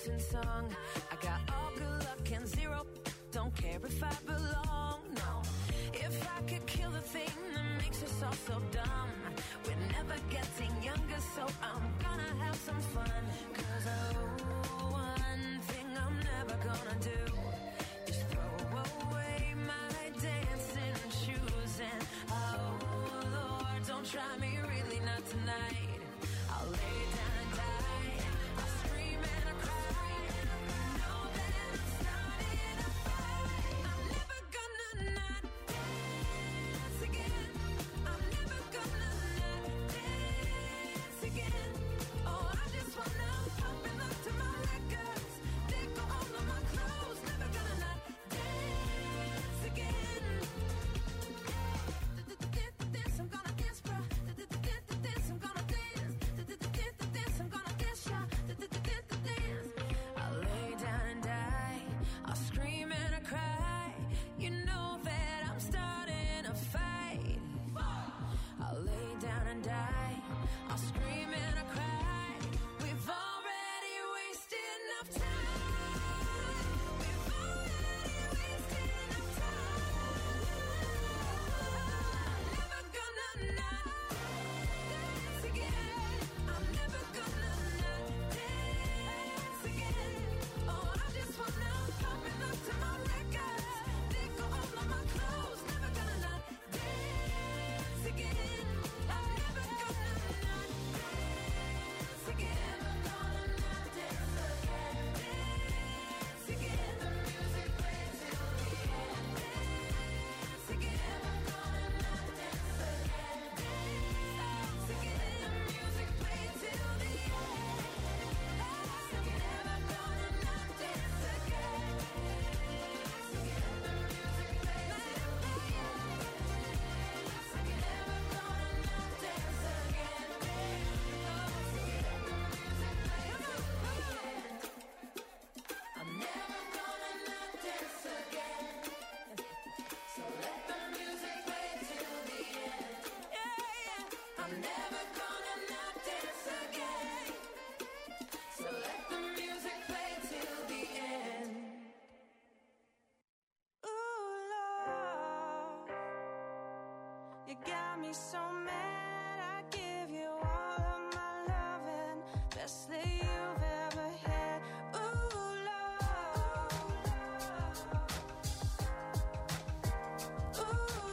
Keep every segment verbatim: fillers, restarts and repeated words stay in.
motivation song. I got all good luck and zero. Don't care if I belong, no. If I could kill the thing that makes us all so dumb. We're never getting younger, so I'm gonna have some fun. Cause oh, one thing I'm never gonna do is throw away my dancing shoes. And oh Lord, don't try me, really not tonight. I'll lay down and die. I'll scream and I'll cry. Know that I'm starting a fight. I'm never gonna not dance again. I'm never gonna not dance again. Oh, I just wanna pump and look to my records. Take all of my clothes. Never gonna not dance again. Dance, I'm gonna dance, bro. Dance, I'm gonna dance. Dance, I'm gonna dance, yeah. Dance. I'll lay down and die. I'll scream and I cry. You know that I'm starting a fight. I'll lay down and die. I'll scream and I cry. We've already wasted enough time. We've already wasted enough time. I'm never gonna not dance again. I'm never gonna not dance again. Oh, I just wanna pump and look to my records. Take all of my clothes. Never gonna not dance again. I'm never gonna not dance again. I'm gonna not dance again. Dance again. The music plays till the end. Dance again. I'm gonna not dance again. Dance again. The music plays till the end. Dance again. I'm gonna not dance again. Dance again. The music plays till the end. Dance again. I'm gonna not dance again. Dance again. The music plays till the end. I'm never gonna not dance again. So let the music play till the end. Yeah, yeah. I'm never gonna not dance again. So let the music play till the end. Ooh, love, you got me so mad. I give you all of my loving, best that you've ever had. Ooh, love, ooh,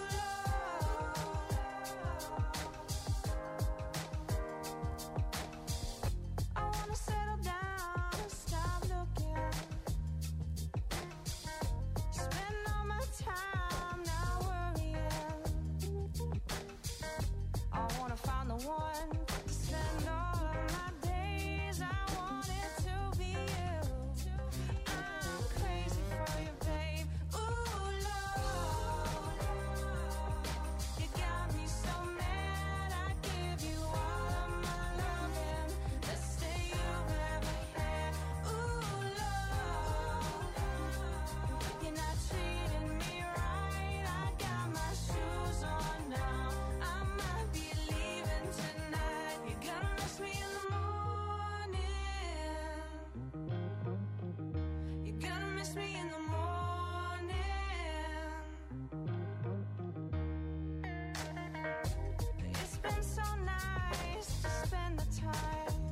love. I wanna settle down and stop looking. Spend all my time not worrying. I wanna find the one to spend all of my days. I want it to be you. I'm crazy for you, babe. Ooh, love, you got me so mad. I give you all of my loving, best that you've ever had. Ooh, love, you're not treating me right. I got my shoes on now. I might be leaving tonight. You're gonna miss me in the morning. You're gonna miss me in the morning. It's been so nice to spend the time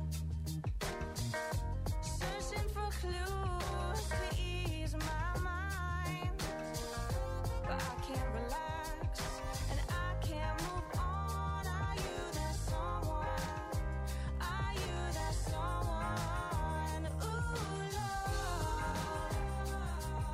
searching for clues to ease my mind. But I can't relax and I can't move on. Are you that someone? Are you that someone? Ooh, love,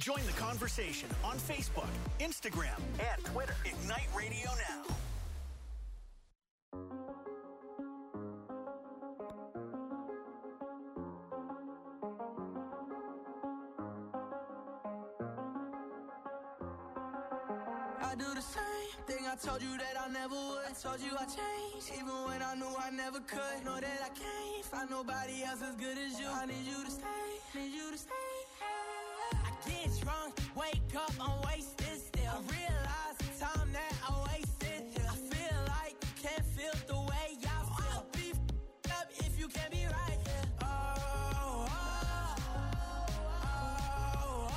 Join the conversation on Facebook, Instagram, and Twitter. Ignite Radio Now. I do the same thing I told you that I never would. I told you I changed, even when I knew I never could. Know that I can't find nobody else as good as you. I need you to stay, need you to stay. I get drunk, wake up, I'm wasted still. I realize the time that I wasted here. I feel like you can't feel the way y'all feel. I'll be f***ed up if you can't be right here. Oh, oh, oh, oh, oh,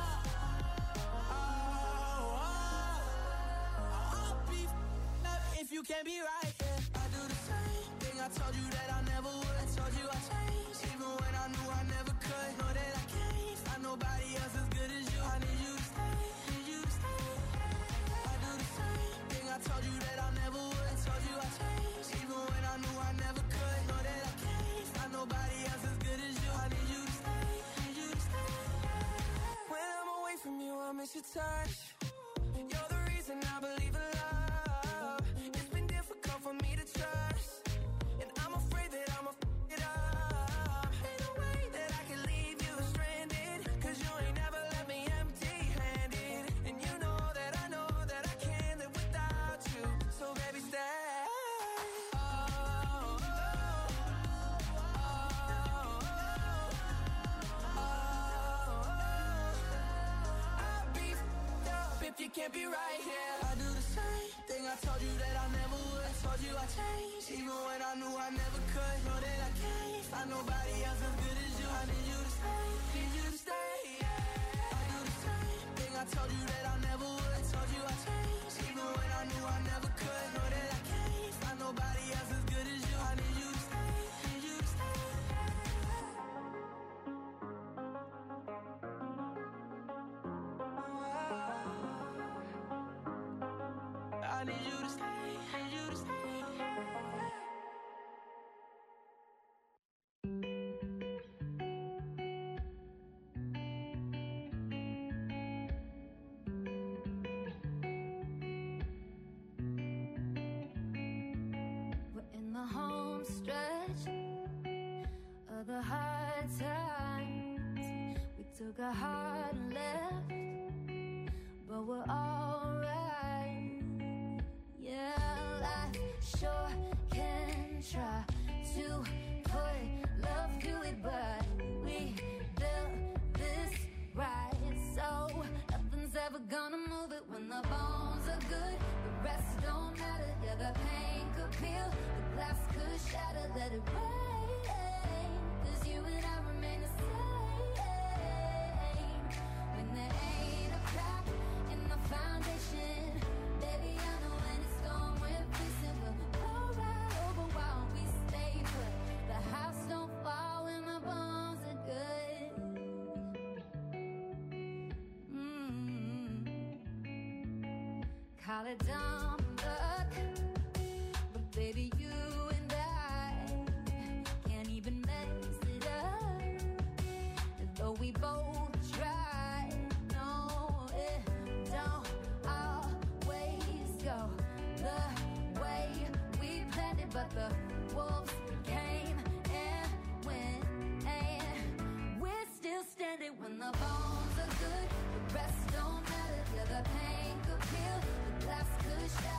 oh, oh. I'll be f***ed up if you can't be right here. I do the same thing I told you that I never would. I told you I changed, even when I knew I never could. Know that I can't find nobody else as good as you. I need you to stay, need you to stay. I do the same thing I told you that I never would. I told you I changed, even when I knew I never could. Know that I can't find nobody else as good as you. I need you to stay, need you to stay. When I'm away from you, I miss your touch. You're the reason I believe in love. It's been difficult for me to trust, and I'm afraid that I'ma f*** it up. Ain't no way that I can leave you stranded, 'cause you ain't never left me empty-handed. And you know that I know that I can't live without you. So baby, stay. Oh, oh, oh, oh, oh. I'll be f***ed up if you can't be right here. I do the same thing I told you that I never would. I told you I changed, even when I knew I never could. Know that I can't find nobody else as good as you. I need you to stay, need you to stay. Yeah. I do the same thing I told you that I never would. I told you I changed, even when I knew I never could. Know that I can't find nobody else as good as you. I need you to stay, need you to stay. I need you to stay, need you to stay. We're in the home stretch of the hard times. We took a hard left, but we're alright. Yeah, life sure can try to put love to it, but we built this right, so nothing's ever gonna move it. When the bones are good, the rest don't matter. Yeah, the pain could peel, the glass could shatter. Let it rain, 'cause you and I remain the same. When there ain't a crack in the foundation, baby, I know when it's gone, we're fixing. We'll go right over while we stay put. The house don't fall when the bones are good. Mm. Call it dumb luck, but baby, you and I can't even mess it up. And though we both try, no, it don't always go the way we planned it. But the wolves came and went, and we're still standing. When the bones are good, the rest don't matter. Yeah, the pain could peel, the glass could shatter.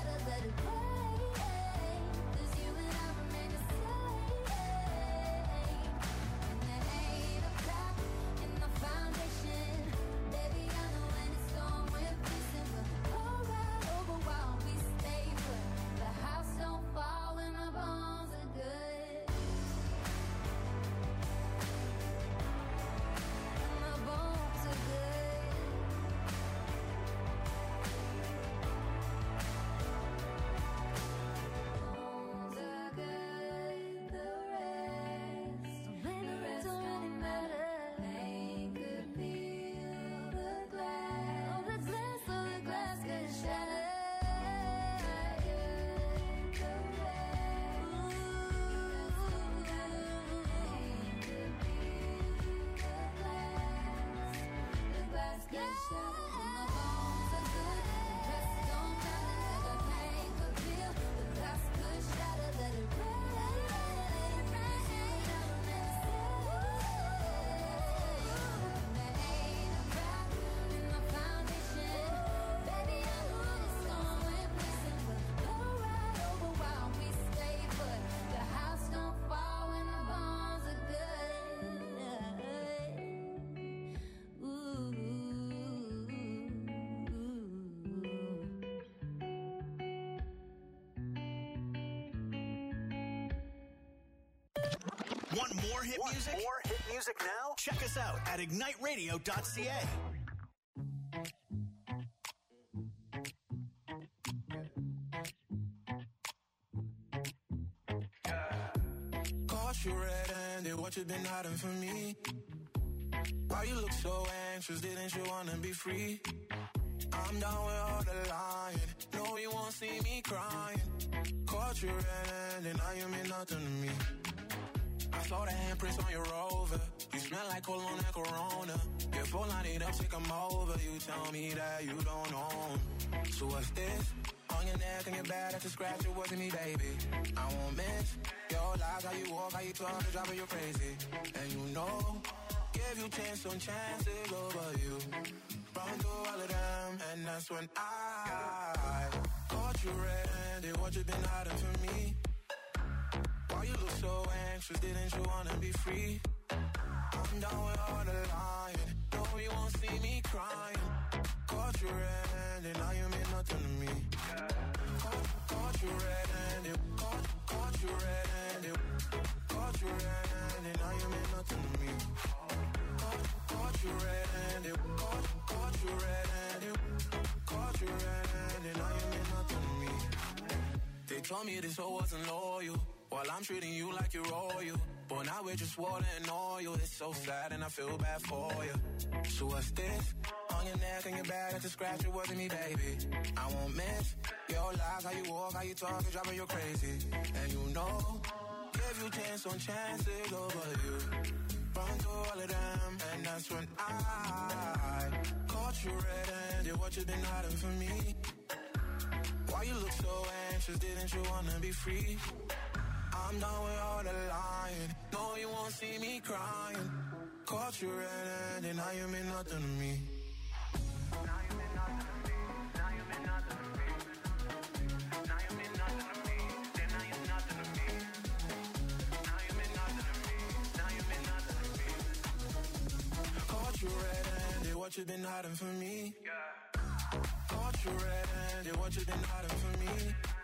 more hit Want music? more hit music now? Check us out at ignite radio dot c a. Caught you red-handed, what you been hiding from me? Why you look so anxious, didn't you wanna be free? I'm down with all the lying, no you won't see me crying. Caught you red-handed, now you mean nothing to me. I saw the handprints on your Rover, you smell like cologne and Corona. Your phone line it up, take 'em over, you tell me that you don't own. So what's this? On your neck and your back, that's a scratch, it wasn't me, baby. I won't miss your lies, how you walk, how you talk, it's driving you crazy. And you know, give you chance on chances over you. Run through all of them, and that's when I caught you red-handed, what you been hiding from me? Why you look so anxious, didn't you wanna be free? I'm down with all the lying, no you won't see me crying. Caught you red-handed, now you mean nothing to me. Caught, caught you red-handed, caught, caught you red-handed, caught you red-handed, now you mean nothing to me. Caught, caught you red-handed, caught, caught you red-handed, caught you red-handed, now you mean nothing to me. They told me this hoe wasn't loyal, while I'm treating you like you're royal. But now we're just water and oil. It's so sad and I feel bad for you. So what's this? On your neck and your back, that's a scratch, it wasn't me, baby. I won't miss your lies, how you walk, how you talk, it's driving you crazy. And you know, give you chance on chances over you. Run through all of them, and that's when I caught you red-handed, what you been hiding from me? Why you look so anxious, didn't you wanna be free? I'm done with all the lying, no you won't see me crying. Caught you red-handed, now you mean nothing to me. Now you mean nothing to me, now you mean nothing to me. Now you mean nothing to me, then now you're nothing to me. Now you mean nothing to me, now you mean nothing to me. Caught you red-handed, what you been hiding from me? Caught you red-handed, what you been hiding from me?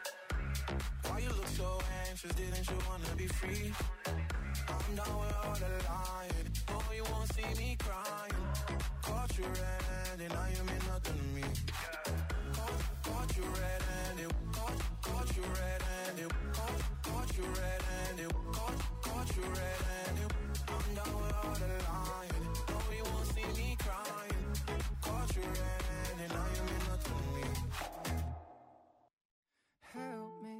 Why you look so anxious, didn't you wanna be free? I'm down with all the lying, no you won't see me crying. Caught you red-handed, now you mean nothing to me. Caught, caught you red-handed, caught, caught you red-handed, caught, caught you red-handed, caught, caught you red-handed. I'm down with all the lying, no you won't see me crying. Caught you red-handed, now you mean nothing to me. Help me.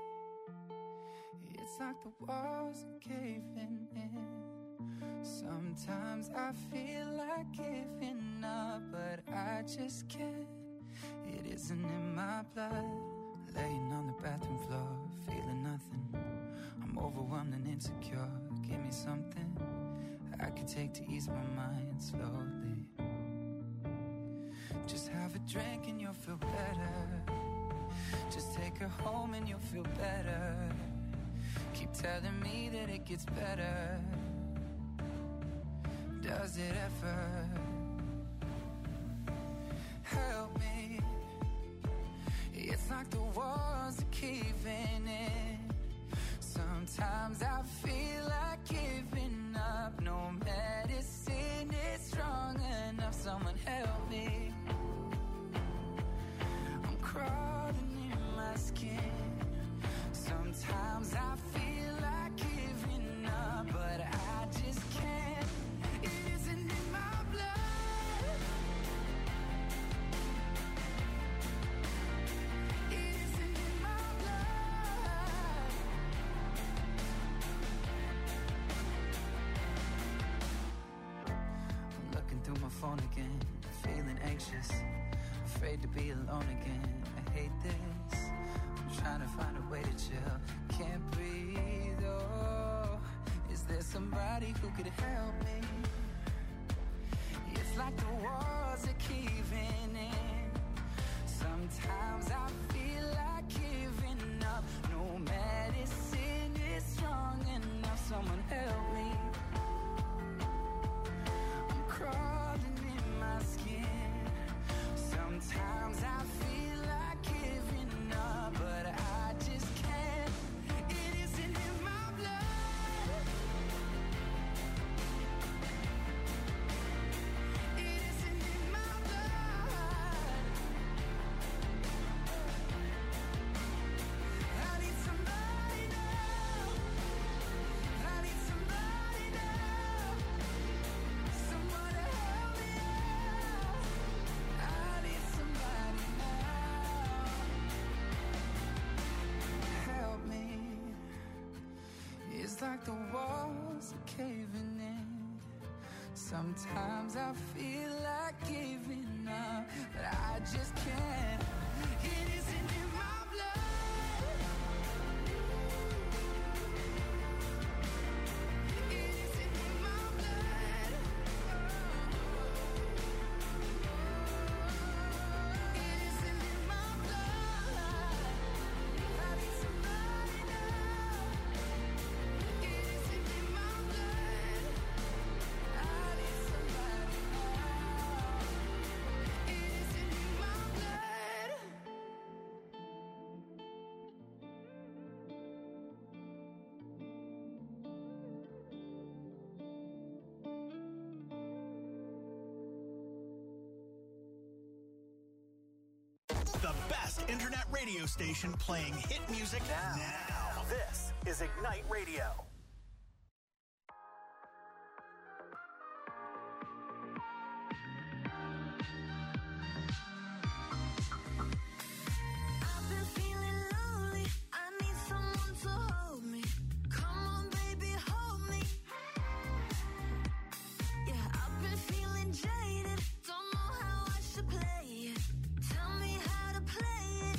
It's like the walls are caving in. Sometimes I feel like giving up, but I just can't. It isn't in my blood. Laying on the bathroom floor, feeling nothing. I'm overwhelmed and insecure. Give me something I could take to ease my mind slowly. Just have a drink and you'll feel better. Just take her home and you'll feel better. Keep telling me that it gets better. Does it ever? Help me. It's like the walls are caving in. Sometimes I feel like giving up. No medicine is strong enough. Someone help me. I'm crawling in my skin. Sometimes I feel like giving up, but I just can't. It isn't in my blood. It isn't in my blood. I'm looking through my phone again, feeling anxious, afraid to be alone again. I hate this. Trying to find a way to chill. Can't breathe, oh. Is there somebody who could help me? It's like the walls are caving in. Sometimes I feel like giving up. No medicine is strong enough. Someone help me. I'm crawling in my skin. Sometimes I feel like giving up, but I just can't. It isn't in my blood. like the walls are caving in. Sometimes I feel like giving up, but I just can't. It isn't in my blood. It isn't in my blood. It isn't in my blood. I need somebody now. It isn't in my blood. I need somebody now. It isn't in my blood. The best internet radio station playing hit music now. now. This is Ignite Radio. I've been feeling lonely. I need someone to hold me. Come on, baby, hold me. Yeah, I've been feeling jaded. Don't know how I should play it. Tell me how to play it.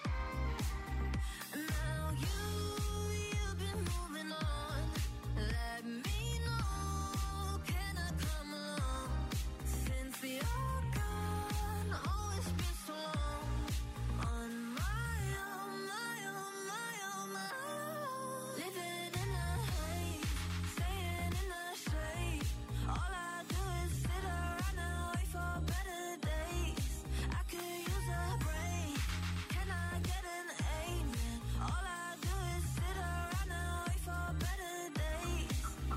Now you, you've been moving on. Let me know. Can I come along? Since you're gone, oh, it's been so long. On my own, my own, my own, my own. Living in a haze, staying in the shade. All I do is sit around and wait for better days. I could use a break. Can I get an amen? All I do is sit around and wait for better days.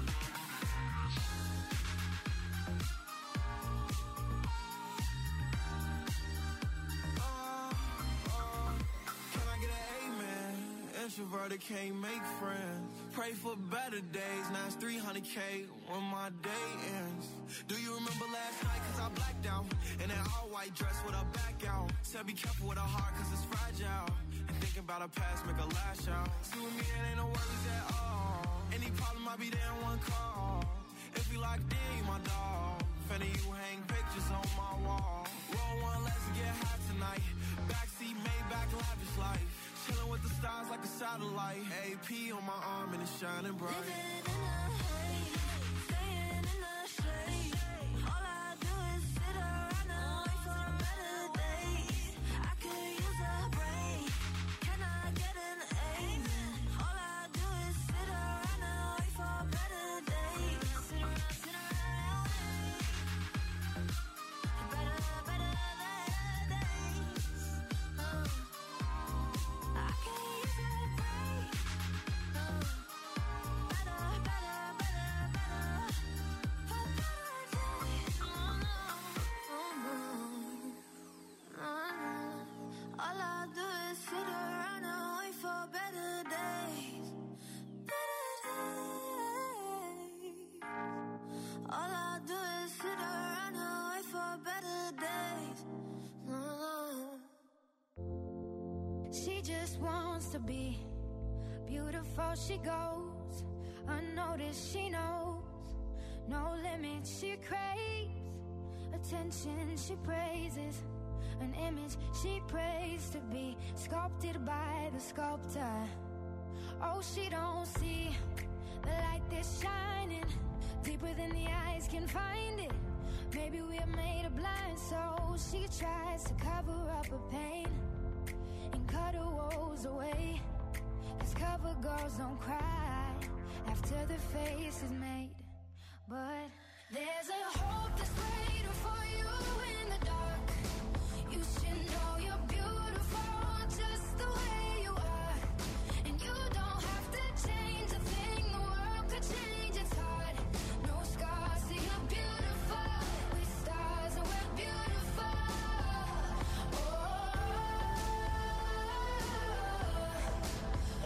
Can I get an amen? Introverted can't make friends. Pray for better days. Now it's three hundred K when my day ends. Do you remember last night? Cause I blacked out. In that all white dress with a back out. Said be careful with a heart cause it's fragile. And thinking about a past make a lash out. See with me it ain't no worries at all. Any problem I'll be there in one call. If you locked in, you my dog. Finna you hang pictures on my wall. Roll one, let's get high tonight. Backseat, Maybach, lavish life. Chilling with the stars like a satellite. A P on my arm and it's shining bright. Living in a haze, staying in the shade. All I do is sit around and wait for better days. I could use a break. Can I get an amen? All I do is sit around and wait for better days. Sit around, sit around and wait. Better, better, better days. Uh, I could use a break. Uh, better, better, better, better. For better days. Oh, no. Oh, no. Oh, no. All I do is sit around and wait for better days. Better days. All I do is sit around and wait for better days. Oh. She just wants to be beautiful. She goes unnoticed. She knows no limit. She craves attention. She praises an image. She prays to be sculpted by the sculptor. Oh, she don't see the light that's shining deeper than the eyes can find it. Maybe we're made of blind, so she tries to cover up her pain and cut her woes away. Cause cover girls don't cry after the face is made. But there's a hope that's waiting for you in the dark. You should know you're beautiful just the way you are. And you don't have to change a thing. The world could change its heart. No scars, so you're beautiful. With stars and we're beautiful. Oh, oh,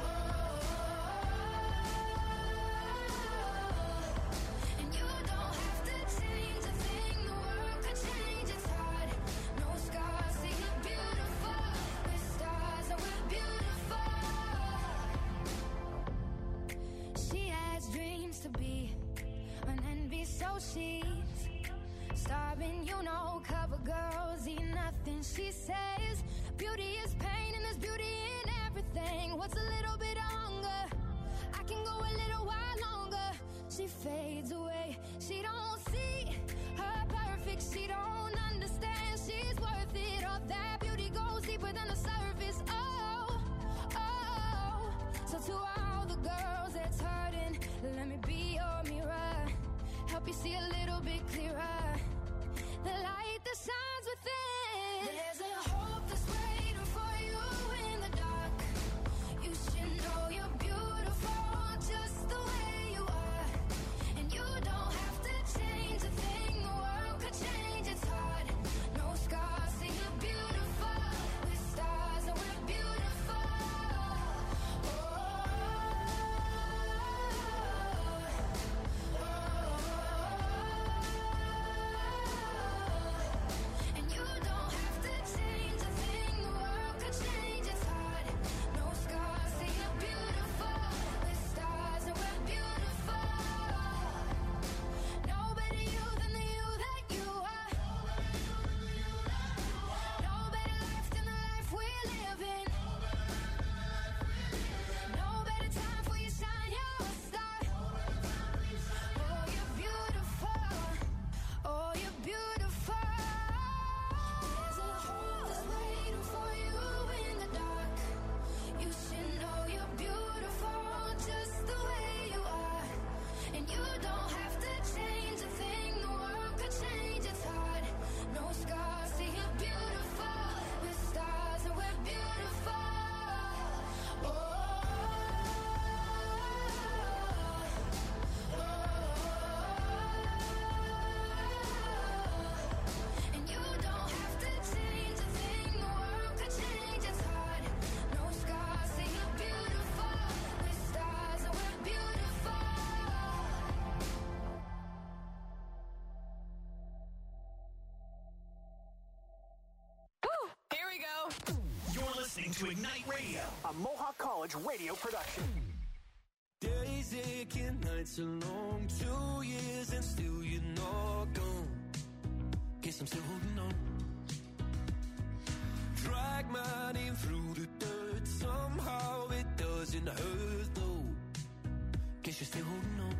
oh. And you don't have to change a thing. The world could change its heart. No scars, so you're beautiful. With stars and we're beauty is pain and there's beauty in everything. What's a little bit of hunger? I can go a little while longer. She fades away. She don't see her perfect. She don't understand she's worth it. All that beauty goes deeper than the surface. Oh, oh. So to all the girls that's hurting, let me be your mirror. Help you see a little bit clearer. The light that shines within. There's a hope that's waiting for you in the dark. You should know you're beautiful just the way you are. And you don't have to change a thing. The world could change, it's hard. No scars, see you're beautiful. With stars and we're beautiful. Oh, oh, oh. And you don't have to change a thing. The world could change, it's hard. No scars, see you're beautiful. With stars and we're beautiful. No better you than the you that you are. No better life than the life we're living. No better time for you shine your star. Oh, you're beautiful. Oh, you're beautiful. There's a hole that's waiting for you in the dark. You should know you're beautiful just the way you are. And you don't have to change a thing. The world could change, it's hard. No scars, see you're beautiful. With stars and we're beautiful. Oh, oh, oh. And you don't have to change a thing. The world could change, it's hard. No scars, see you're beautiful. With stars and we're beautiful. Here we go. You're listening to Ignite Radio, a Mohawk College radio production. Days aching, nights are long, two years and still you're not gone. Guess I'm still holding on. Drag my name through the dirt, somehow it doesn't hurt though. Guess you're still holding on.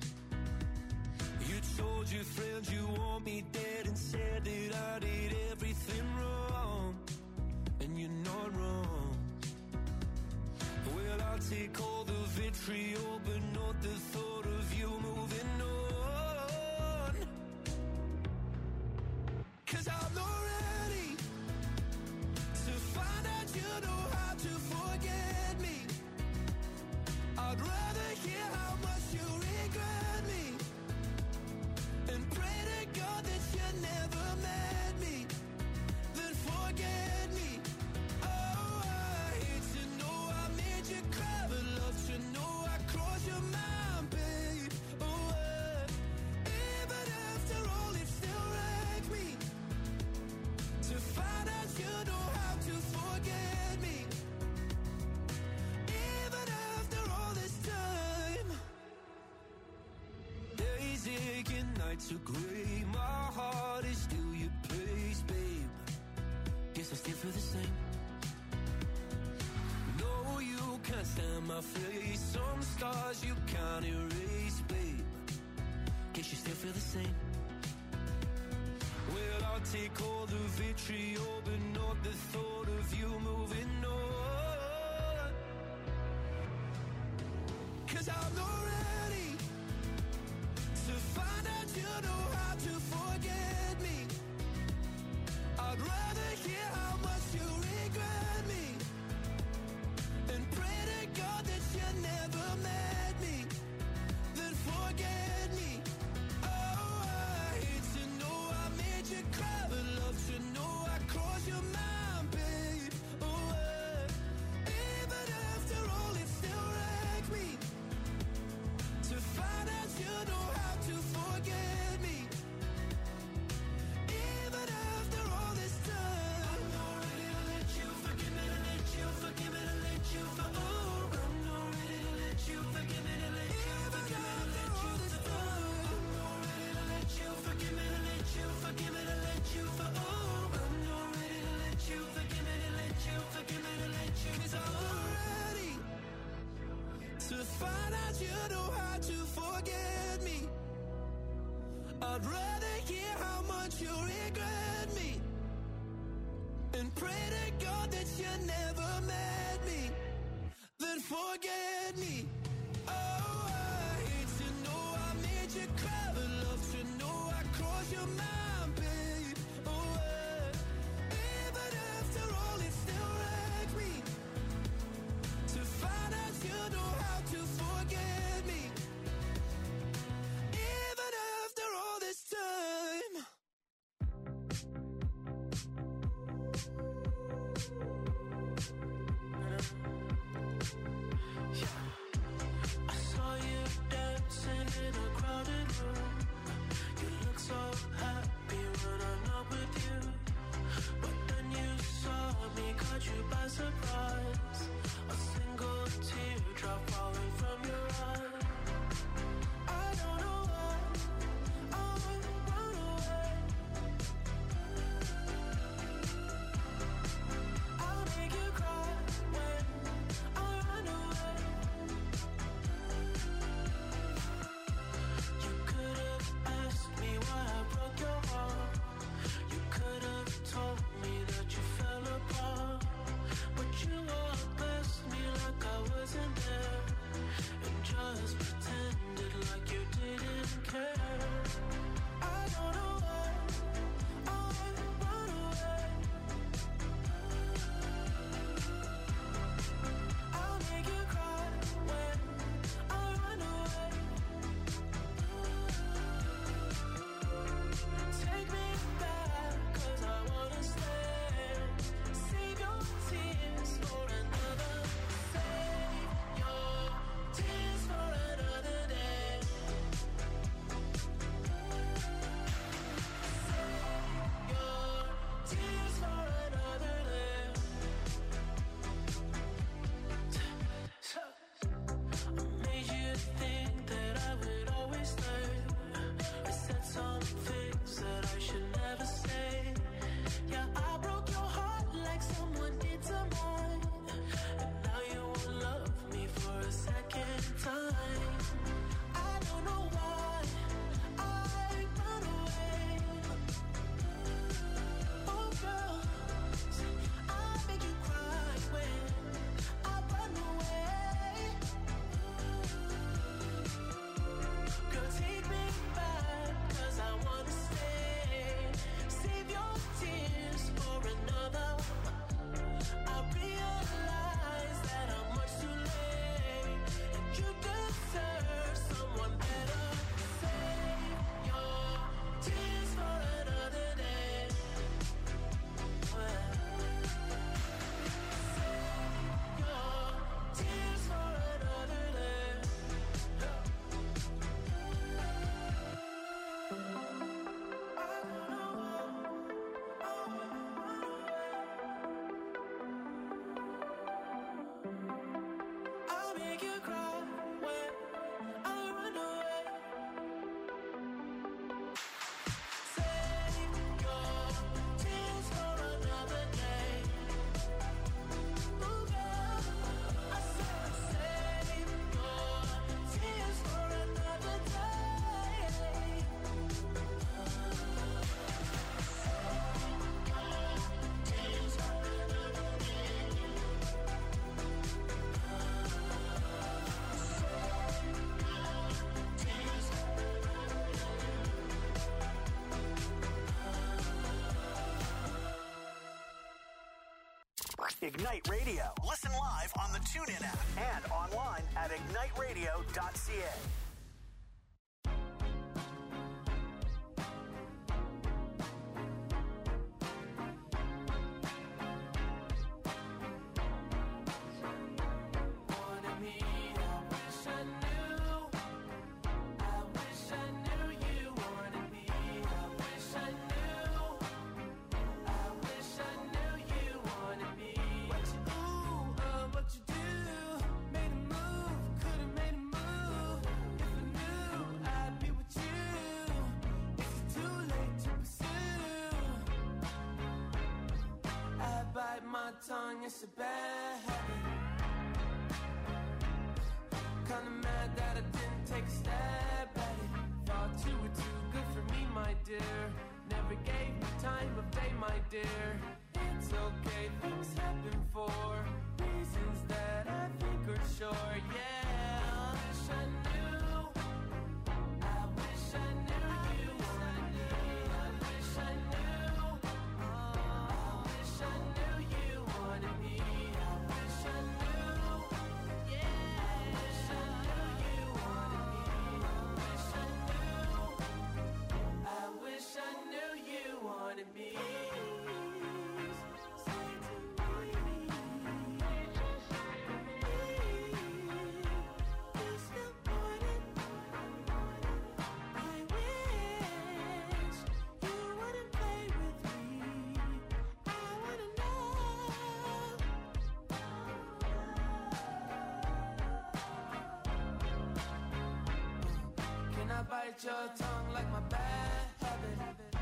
You told your friends you want me dead and said that I did everything wrong. And you're not wrong. Well, I'll take all the vitriol, but not the thought of you moving on. Cause I'm not ready to find out you know how to forget me. I'd rather hear how much you regret me and pray to God that you never met me, then forget me. Oh, I hate to know I made you cry, but love to know I crossed your mind, babe. Oh, uh, even after all, it still wrecked me to find out you know how to forget me. Even after all this time, days aching, nights are gray. My heart is still your place, babe. Guess I still feel the same. No, you can't stand my face. Some scars you can't erase, babe. Guess you still feel the same. Well, I'll take all the vitriol, but not the thought of you moving on. Cause I'm not ready to find out you know how to forget me. I'd rather hear how much you regret me and pray to God that you never met me, then forget me. Oh, I hate to know I made you cry, but love to know I crossed your mind, babe. Oh, uh, even after all, it still wrecked me to find out you know how to forget me. Even after all this time, find out you know how to forget me. I'd rather hear how much you regret me and pray to God that you never met me, then forget me. Oh, I hate to know I made you cry, but love to know I crossed your mind, babe. Oh, uh, even after all, it still wrecks me to find out you know how to forget me, even after all this time. I saw you dancing in a crowded room. You look so happy when I'm not with you, but then you saw me, caught you by surprise. A single teardrop falling from your eye. I don't know why I run away. I'll make you cry when I run away. You could have asked me why I broke your heart. You could have told me that you fell apart, but you walked past me like I wasn't there and just pretended like you didn't care. I don't know why I run away. I'll make you cry when I run away. Take me back, 'cause I wanna stay. Save your tears for another. Save your tears for another day. Save your tears for another day. I made you think that I would always stay. I said some things that I should never say. Yeah, I broke your heart like someone did to mine, and now you won't love me for a second time. I don't know why I run away. Oh girl, I make you cry when I run away. Girl, take me back, 'cause I wanna stay. Save your tears for another. I realize that I'm much too late, and you deserve someone better. Save your tears for another day. Save your tears for another day. I'll make you cry when I run away. Save your tears for another day. Ooh, girl, I said save your tears for another day. Tears for another day. Ignite Radio. Listen live on the TuneIn app and online at ignite radio dot c a. Wanted me, I wish I knew. I wish I knew you wanted me. I wish I knew. I wish I knew you wanted me. What you ooh, uh, what you do? Made a move, could've made a move. If I knew, I'd be with you. Is it too late to pursue? I bite my tongue, it's a bad habit. Kinda take a step at it. Thought you were too good for me, my dear. Never gave me time of day, my dear. It's okay, things happen for reasons that I think are sure. Yeah, I wish I knew. I wish I knew you wanted me. I wish I knew. I wish I knew you wanted me. I wish I knew. Yeah, I wish I knew you wanted me. I wish I knew. I wish I knew you wanted me. Bite your tongue like my bad habit.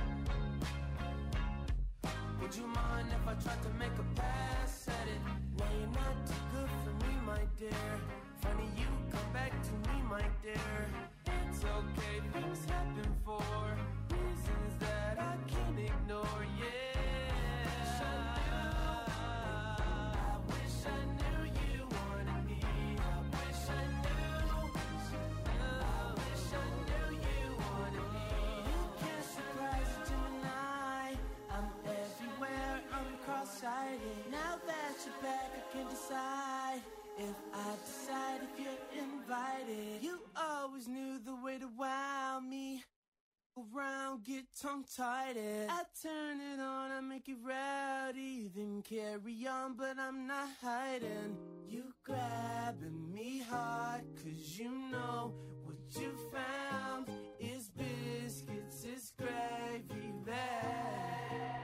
Would you mind if I tried to make a pass at it? Now you're not too good for me, my dear. Funny you come back to me, my dear. It's okay, things happen for reasons that I can't ignore. Yeah, I wish I knew you wanted me. I wish I knew. I wish I knew you wanted me. You can't surprise a Gemini. I'm everywhere, I'm cross-sighted. Now that you're back, I can decide if I decide if you're invited. You always knew the way to wow me. Around, get tongue-tied. I turn it on, I make it rowdy. Then carry on, but I'm not hiding. You grabbing me hard, cause you know what you found is biscuits, is gravy bag.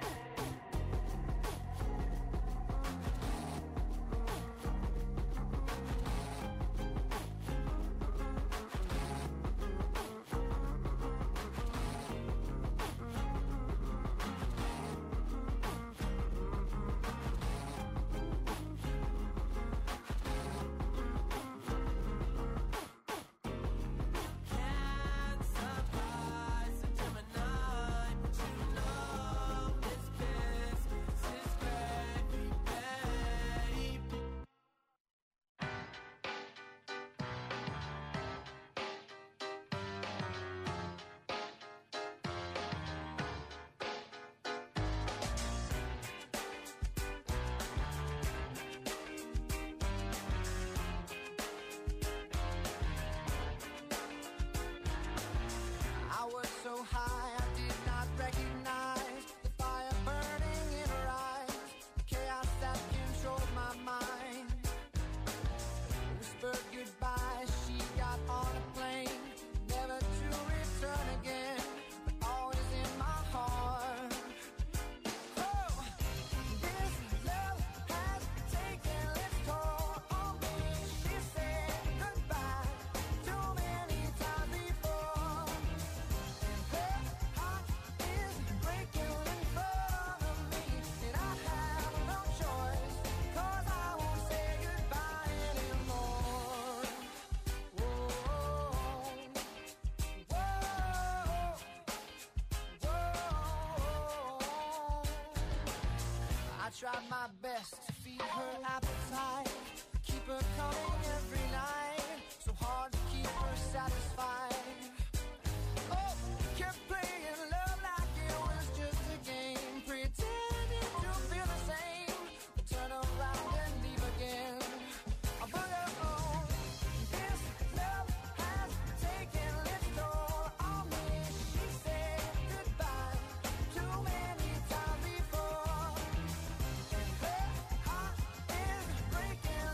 So high, I did not recognize the fire burning in her eyes, the chaos that controlled my mind. Whispered goodbye, she got on a plane, never to return again, but always in my heart. Oh, this love has taken its toll on me. She said goodbye too many times before. Her heart is breaking in front of me, and I have no choice, 'cause I won't say goodbye anymore. Whoa, whoa, whoa. I tried my best to feed her appetite, keep her coming every night, so hard to keep her satisfied. Oh, kept playing love like it was just a game, pretending to feel the same, but turn around and leave again. I put her on. This love has taken its toll on me. She said goodbye too many times before, and her heart is breaking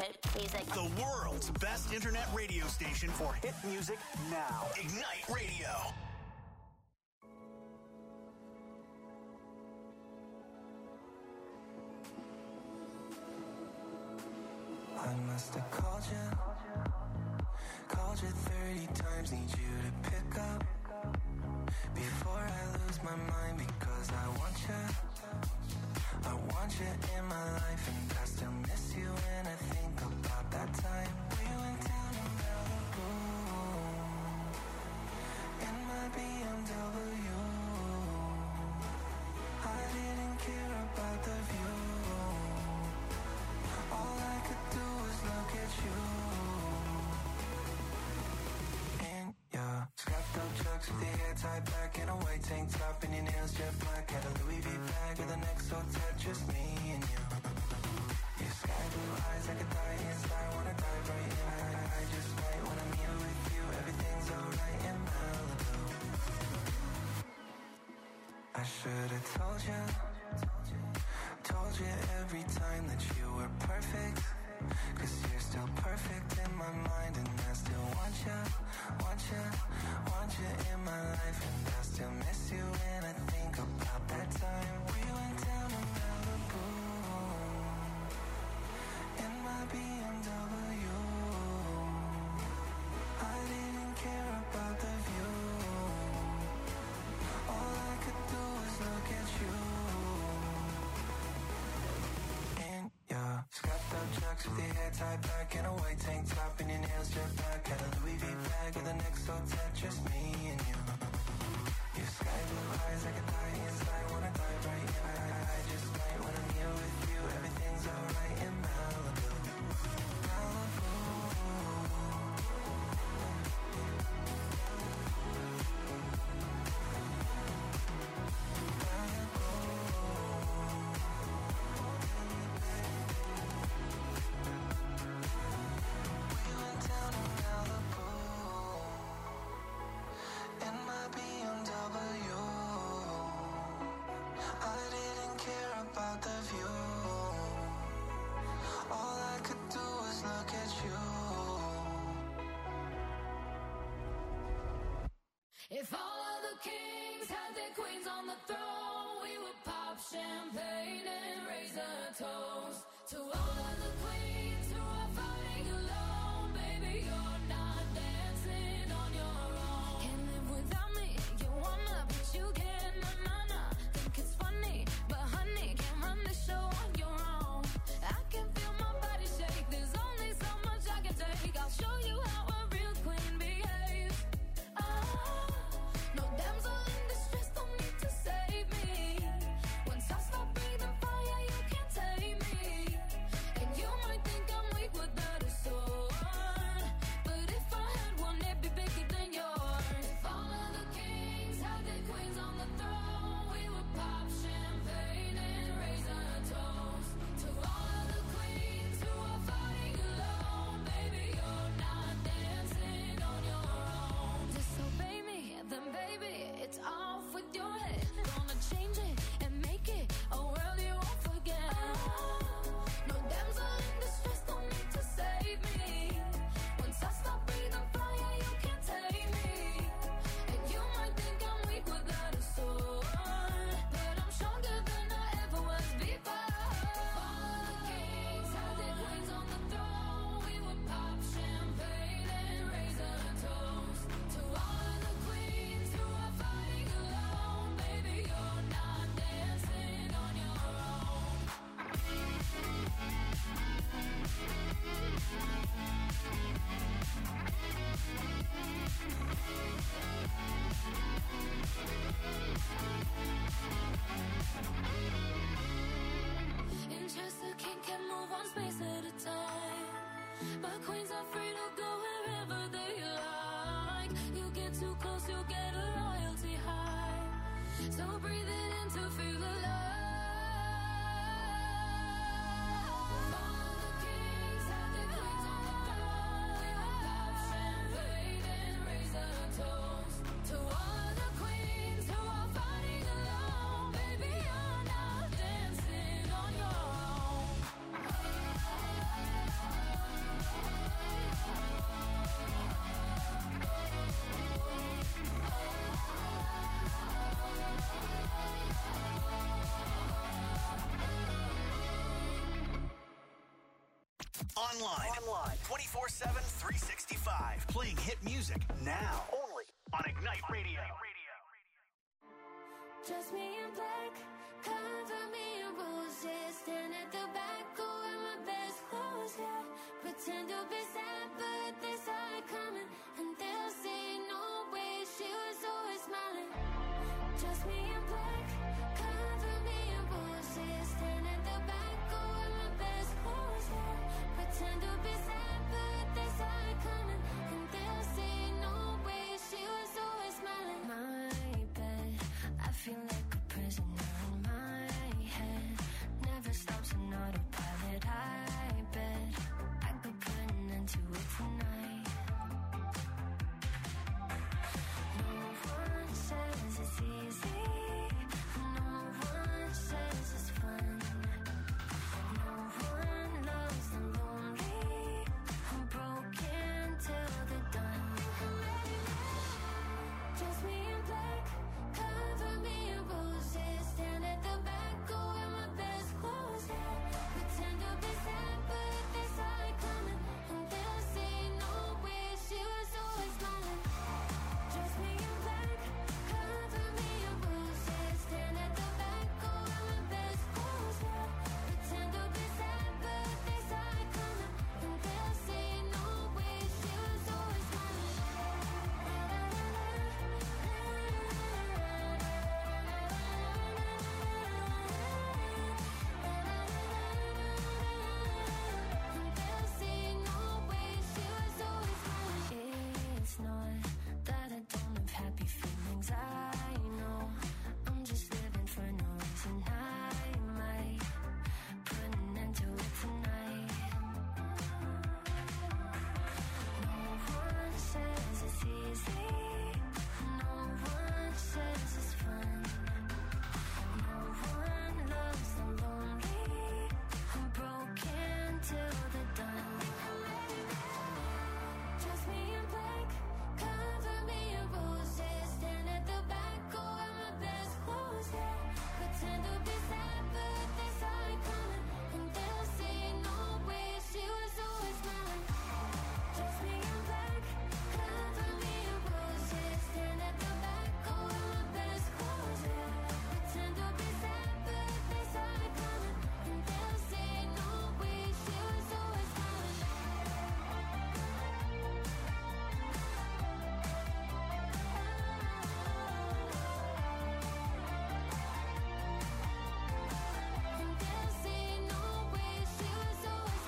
hit music. The world's best internet radio station for hit music now. Ignite Radio. I must have called you, called you thirty times, need you to pick up before I lose my mind, because I want you, I want you in my life, and I still miss you when I think about that time we went down to Malibu in my B M W. I didn't care about the view, all I could do was look at you. In your scuffed up chucks with your hair tied back in a white tank top and your nails jet black, had a Louis V bag with an X O tat, just me and you. Your sky blue eyes, I could die inside, wanna dive right in. I, I, I just might when I'm here with you, everything's alright in Malibu. I should've told you, told you every time that you were perfect, cause you're still perfect in my mind, and I still want you, want you, want you in my life, and I still miss you when I think about that time we went down to Malibu in my B M W. I didn't care about the view, all I could do was look at you. In your scuffed up chucks with your hair tied back in a white tank top and your nails jet black, had a Louis V bag with an X O tat, just me and you. Your sky blue eyes, I could die inside, wanna dive right in. I, I, I just might when I'm here with you, everything's alright in Malibu. Malibu. If all of the kings had their queens on the throne, we would pop champagne and raise a toast to all of the queens who are fighting alone. Baby, you're not dancing on your own. Can't live without me, you wanna, but you can't. Na na na, think it's funny, but honey, can't run the show on your own. I can feel my body shake, there's only so much I can take. I'll show you how a real queen behaves. Ah, no damsel in distress, don't need to save me. Once I stop breathing fire, you can't tame me. And you might think I'm weak without a sword, but if I had one, it'd be bigger than yours. If all of the kings had their queens on the throne, we would pop champagne and raise a toast to all of the queens who are fighting alone. Baby, you're not dancing on your own. Disobey me, then baby, it's off with your head. Gonna change it and make it a world you won't forget. No damsel in distress, don't need to save me. Once I stop breathing fire, you can't tame me. And you might think I'm weak without a sword, but I'm stronger than I ever was before. All of the kings had their queens on the throne, we would pop champagne and raise a toast to all of the queens who are fighting alone. Baby, you're not dancing Online. Online. twenty-four seven, three sixty-five. Playing hit music now. Only on Ignite Radio. Just me in black, cover me in roses. Stand at the back, go in my best clothes, yeah. Pretend to be sad, but they saw it coming. And they'll say, no way, she was always smiling. Just me in black, cover me in roses. Stand at the back, go in my best clothes, yeah. Pretend to be sad, but they saw it coming. And they'll say, no way, she was always smiling. My bed, I feel like a prisoner in my head. Never stops an autopilot. I bet I could put an end to it tonight. No one says it's easy. No one says it's fun. No one loves the lonely. I'm broken till they're done. Just me in black, cover me in roses. Stand at the back, go in my best clothes, yeah. Pretend to be sad, but they saw it coming. And they'll say, no way, she was always smiling. Just me in black, cover me in roses. Stand at the back, go in my best clothes, yeah. Pretend to be sad, but they saw it coming. And they'll say, no way, she was always smiling. It's not that I don't have happy feelings, I know. I'm just living for no reason. I might put an end to it tonight. No one says it's easy. No one says it's fun. No one loves the lonely. I'm broken till they're done. Just me in black, cover me in roses. Stand at the back, go in my best clothes, yeah. Pretend to be sad, but they saw it coming. And they'll say, no way, she was always smiling. Just me in black, cover me in roses. Stand at the back, go in my best clothes, yeah. Pretend to be sad, but they saw it coming. And they'll say, no way, she was always smiling. And they'll say, no way, she was always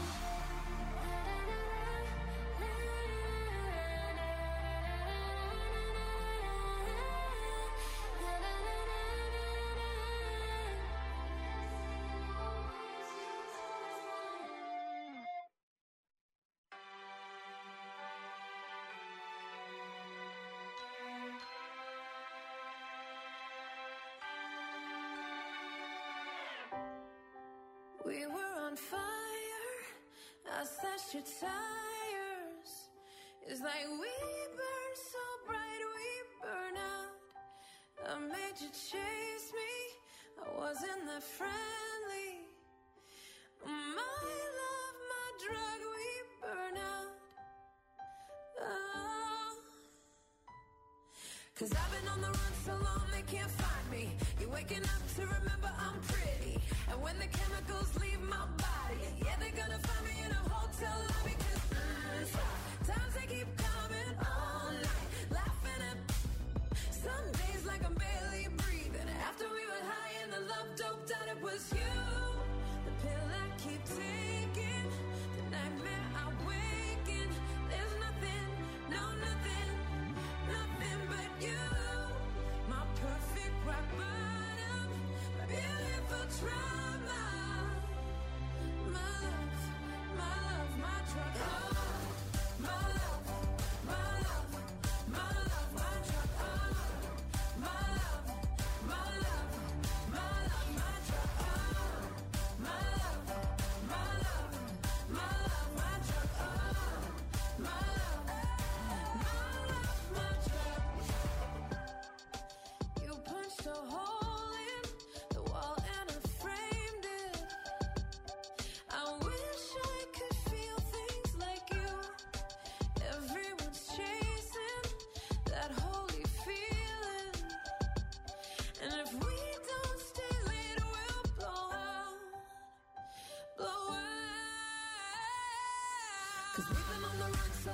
We were on fire, I slashed your tires. It's like we burn so bright, we burn out. I made you chase me, I wasn't that friendly. My love, my drug, we burn out. Oh. Cause I've been on the run so long they can't find me. You're waking up to remember I'm pretty. And when the chemicals leave my body, yeah, they're gonna find me in a hotel lobby. Cause mm, times they keep coming all night, laughing at some days like I'm barely breathing. After we were high and the love doped out, it was you. The pill I keep taking, the nightmare I wake in. There's nothing, no nothing, nothing but you. My perfect rock bottom, my beautiful trauma. My love, my love, my drug. Oh, my love, my love, my love, my drug. Oh, my love, my love, my love, my drug. Oh, my love, my love, my love, my drug. Oh, my love, my love, my drug. You punched a hole in the wall and I framed it. I wish I could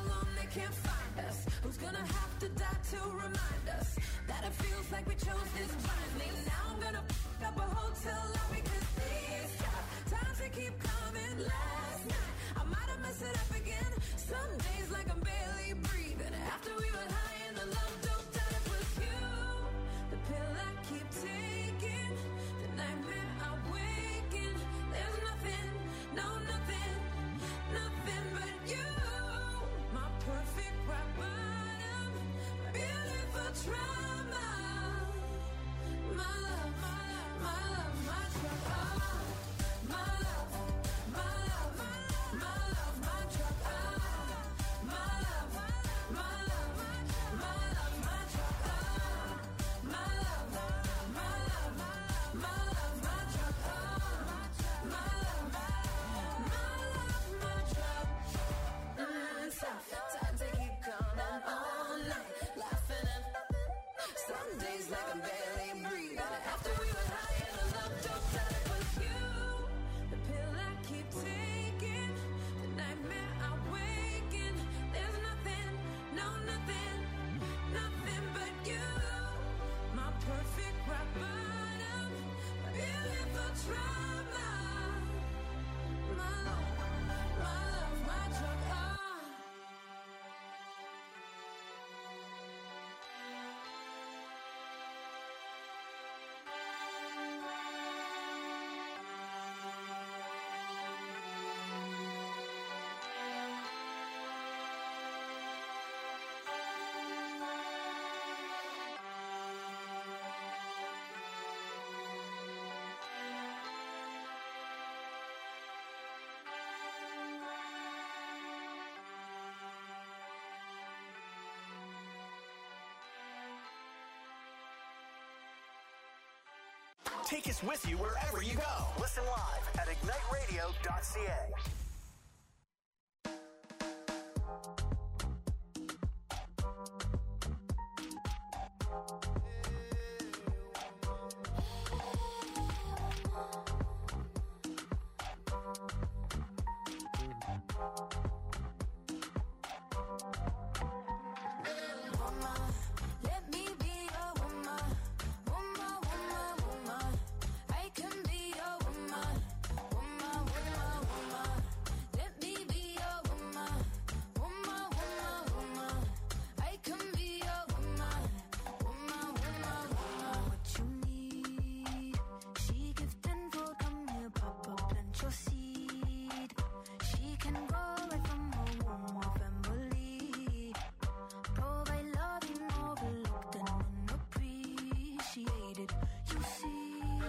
alone, they can't find us. Who's gonna have to die to remind us that it feels like we chose this blindly? Now I'm gonna f- up a hotel lobby, cause these times they keep coming. Last night I might have messed it up again. Some days like I'm barely breathing. After we were high and the love dope that it was you. The pill I keep taking, the nightmare I wake in. There's nothing, no nothing, nothing but you. My perfect rock bottom, my beautiful trauma. My love, my love, my love, my drug. Oh, my love, my love, my love, my drug. Oh, my love, my love, my love, my drug. Oh, my love, my love, my love, my drug. Oh, my love, my love, my drug. Mm, sometimes they keep coming all night, laughing at some days like I'm barely breathing. After we were high and the love dope that it was you. The pill I keep taking, the nightmare I wake in. There's nothing, no nothing, nothing but you. My perfect rock bottom, my beautiful trauma. My love, my love, my drug. Oh. Take us with you wherever you go. Listen live at ignite radio dot c a. Let me be your woman, woman, woman, woman. I can be your woman, woman, woman, woman. Let me be your woman, woman, woman, woman. I can be your woman, woman, woman, woman. What you need, she give tenfold. Come here, Papa, plant your seed. She can go right from her womb of family. Provide loving, overlooked and unappreciated. You see,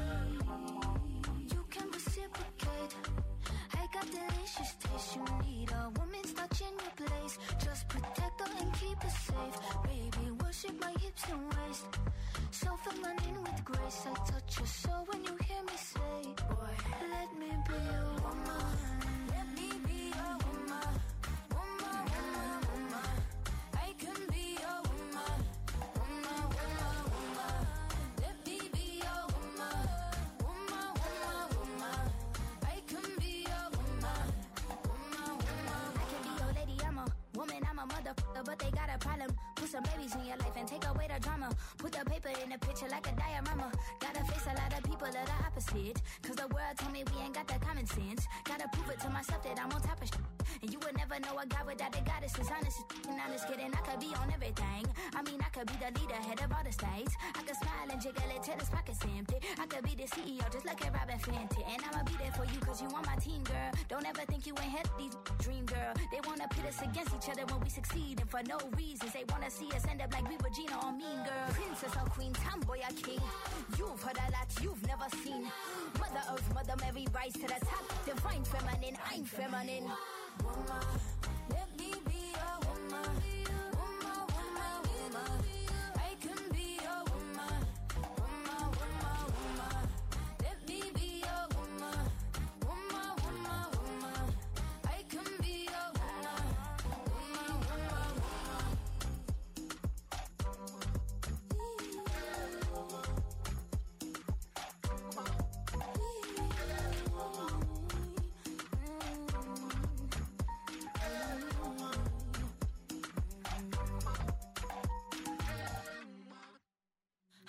you can reciprocate. I got delicious taste. You need a woman's touch in your place. Just protect her and keep her safe. Baby, worship my hips and waist. So feminine with grace. I touch your soul when you hear me say, boy, let me be your woman. Let me be your woman. Woman, woman, woman. I can be your woman, woman, woman, woman. Let me be your woman, woman, woman, woman. I can be your woman, woman, woman. I can be your lady, I'm a woman, I'm a motherfucker, but they got a problem. Put some babies in your life and take away the drama. Put the paper in the picture like a diorama. Gotta face a lot of people that are opposite. Cause the world told me we ain't got that common sense. Gotta prove it to myself that I'm on top of shit. And you would never know a guy without a goddess is honest. And I'm just kidding, I could be on everything. I mean, I could be the leader, head of all the states. I could smile and jiggle it till his pockets empty. I could be the C E O, just like a Robin Fenty. And I'ma be there for you cause you on my team, girl. Don't ever think you ain't had these dream, girl. They wanna pit us against each other when we succeed. And for no reasons, they wanna see us end up like we Regina or Mean Girl. Princess or queen, tomboy or king. You've heard a lot you've never seen. Mother Earth, Mother Mary, rise to the top. Divine feminine, I'm feminine. Woman, let me be your woman, woman, woman, woman. I can be your woman, woman, woman, woman. Let me be your woman, woman, woman, woman. I can be your woman, woman, woman, woman.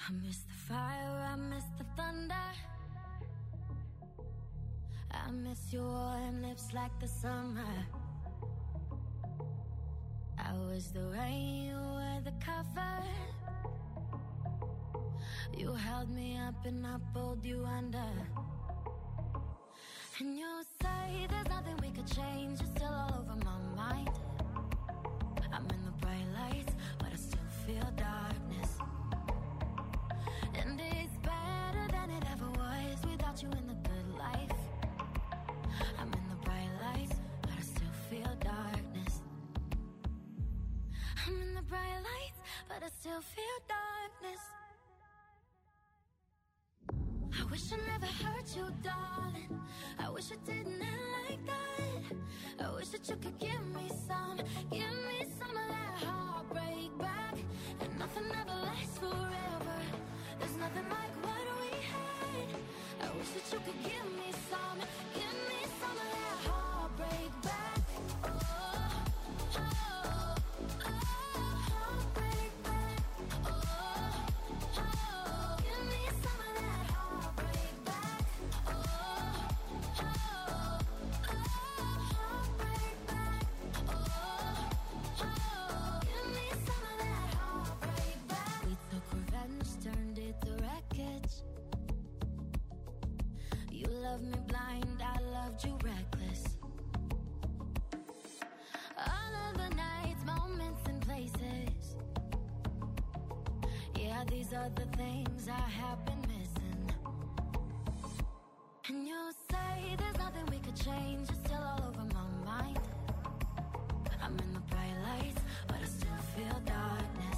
I miss the fire, I miss the thunder. I miss your warm lips like the summer. I was the rain, you were the cover. You held me up and I pulled you under. And you say there's nothing we could change. You're still all over my mind. I'm in the bright lights, but I still feel darkness. And it's better than it ever was without you in the good life. I'm in the bright lights, but I still feel darkness. I'm in the bright lights, but I still feel darkness. I wish I never hurt you, darling. I wish I didn't end like that. I wish that you could give me some, give me some of that heartbreak back. And nothing ever lasts forever. There's nothing like what we had. I wish that you could give me some, give me some of that heartbreak back. Oh, oh, oh, heartbreak back. Oh, oh, give me some of that heartbreak back. Oh, oh, oh, heartbreak back. Oh, oh, give me some of that heartbreak back. We took revenge, turned it to wreckage. You loved me blind, I loved you reckless. All of the nights, moments and places. Yeah, these are the things I have been missing. And you say there's nothing we could change. You're still all over my mind. I'm in the bright lights, but I still feel darkness.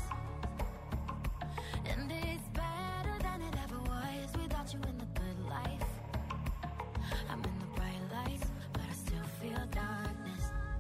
And it's better than it ever was without you in the good life. I'm in the bright lights, but I still feel darkness.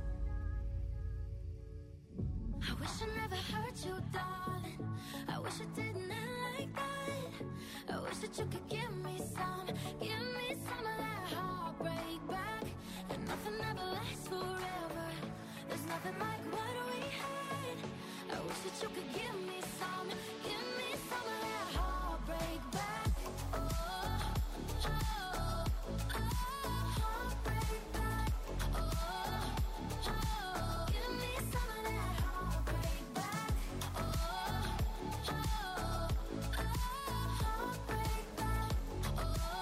I wish I never hurt you, darling. I wish it didn't end like that. I wish that you could give me some, give me some of that heartbreak back. And nothing ever lasts forever. There's nothing like what we had. I wish that you could give me some, give me some of that heartbreak back. Oh, oh, oh, heartbreak back. Oh, oh, give me some of that heartbreak back. Oh, oh, oh, heartbreak back. Oh,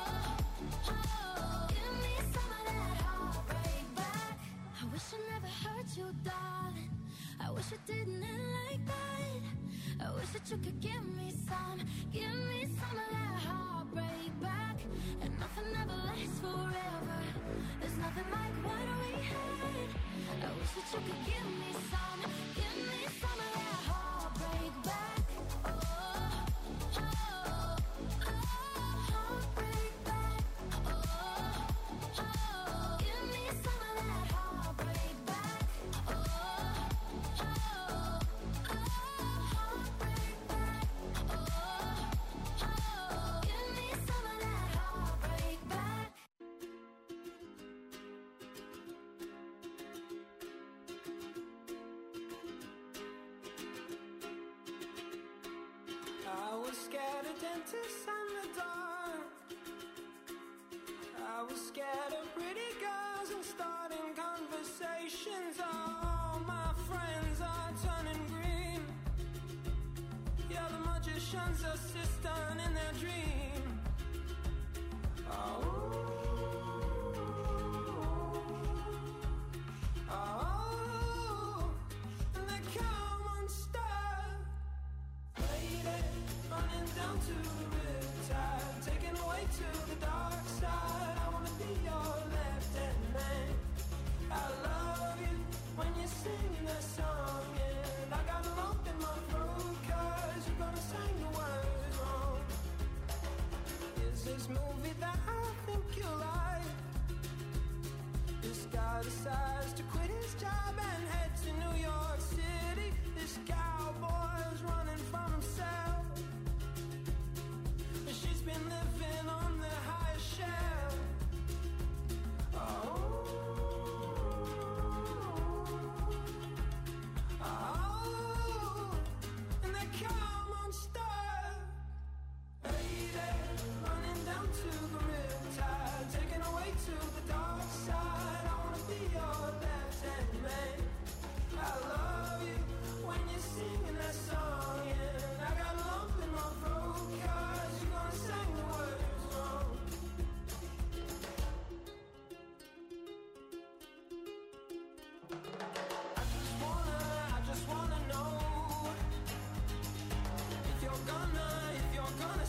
oh, give me some of that heartbreak back. I wish I never hurt you, darling. I wish it didn't end like that. I wish that you could give me some, give me some of that heartbreak back. And nothing ever lasts forever. There's nothing like what we had. I wish that you could give me some, give me some of that heartbreak back. Oh, oh, oh, heartbreak back. Oh, oh, give me some of that heartbreak back. Oh, oh, oh, heartbreak back. Oh, oh, give me some of that heartbreak back. I was scared of dentists and the dark. I was scared of pretty girls and starting conversations. All my friends are turning green. Yeah, the magician's assistant in their dream. Oh, oh, and they come unstuck. Lady, running down to the riptide, taken away to the dark side. I wanna be your left-hand man. I love you when you're singing that song, and I got a lump in my throat 'cause you're gonna sing the words wrong. Is this movie that I think you like? This guy decides to quit his job and head to New York City. This cowboy's running from himself. She's been living on the highest shelf. Oh, oh, and they come unstuck. your left-hand man. I love you when you're singing that song, and I got a lump in my